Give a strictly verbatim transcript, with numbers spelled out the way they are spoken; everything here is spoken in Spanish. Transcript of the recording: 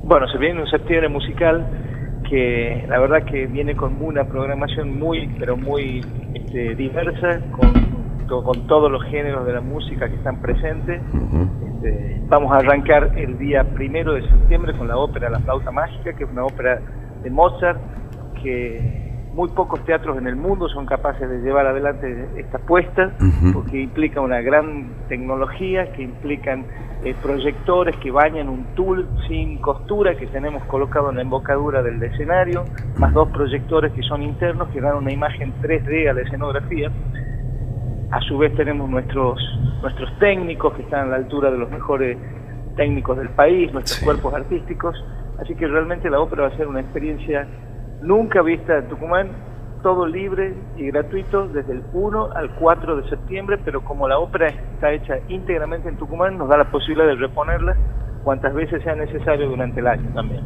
Bueno, se viene un septiembre musical que la verdad que viene con una programación muy, pero muy este, diversa, con, con todos los géneros de la música que están presentes. Este, vamos a arrancar el día primero de septiembre con la ópera La Flauta Mágica, que es una ópera de Mozart, que muy pocos teatros en el mundo son capaces de llevar adelante esta puesta, uh-huh. porque implica una gran tecnología, que implican eh, proyectores que bañan un tul sin costura que tenemos colocado en la embocadura del escenario, más dos proyectores que son internos que dan una imagen tres D a la escenografía. A su vez tenemos nuestros, nuestros técnicos que están a la altura de los mejores técnicos del país, nuestros sí. cuerpos artísticos, así que realmente la ópera va a ser una experiencia nunca vista en Tucumán, todo libre y gratuito desde el uno al cuatro de septiembre, pero como la ópera está hecha íntegramente en Tucumán, nos da la posibilidad de reponerla cuantas veces sea necesario durante el año también.